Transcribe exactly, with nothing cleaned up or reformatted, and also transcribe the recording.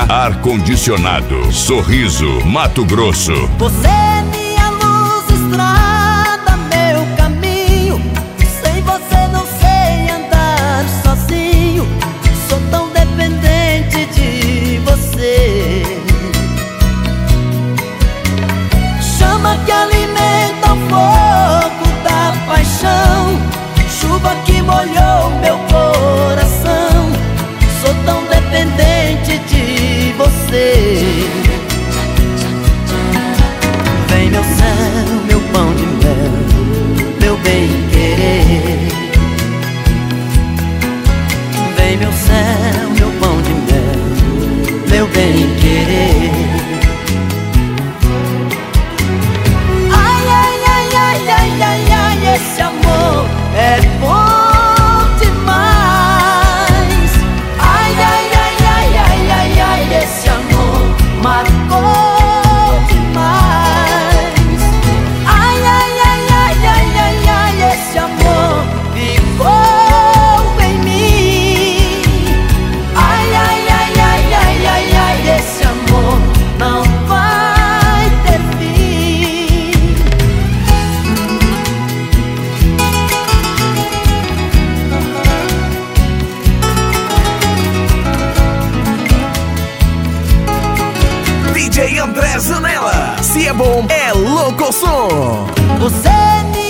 Ar-condicionado Sorriso, Mato Grosso. Você é minha luz, estrada, meu caminho. Sem você não sei andar sozinho. Sou tão dependente de você. Chama que alimenta o fogo da paixão, chuva que molhou meu coração. Sou tão dependente de você. Vem meu céu, meu pão de mel, meu bem-querer. Vem meu céu, meu pão de mel, meu bem-querer. Ai, ai, ai, ai, ai, ai, ai, esse amor é bom demais. Ai, ai, ai, ai, ai, ai, ai, esse amor marcou demais. Ai, ai, ai, ai, ai, ai, ai, esse amor ficou em mim. Ai, ai, ai, ai, ai, ai, ai, esse amor não vai ter fim. D J André Zanella, se é bom, é louco som. Você me